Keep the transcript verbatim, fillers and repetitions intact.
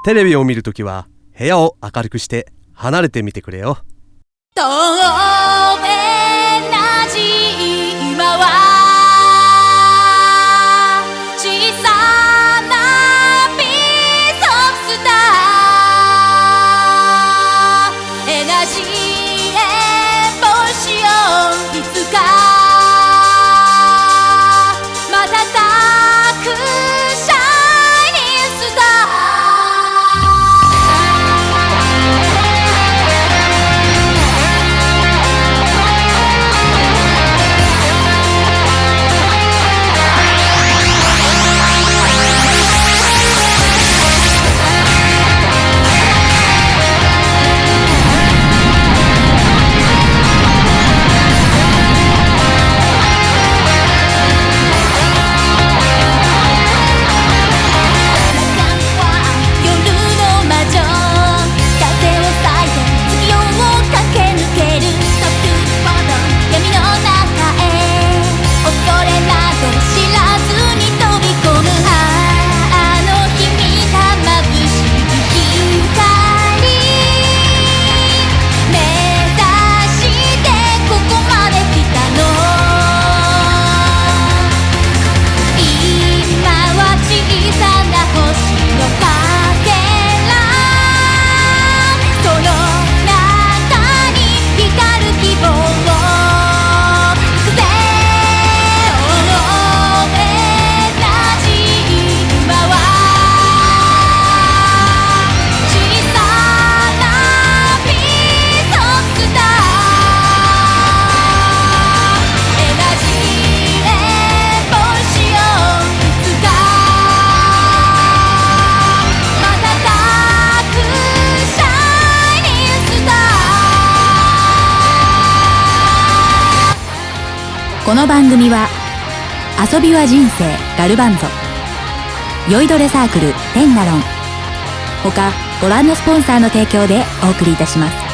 テレビを見るときは部屋を明るくして離れてみてくれよ。 透明なじ今は小さなピースオブスターエナジーエボリューションいつか瞬くシャイニングスターこの番組は遊びは人生ガルバンゾ、酔いどれサークルテンガロン他ご覧のスポンサーの提供でお送りいたします。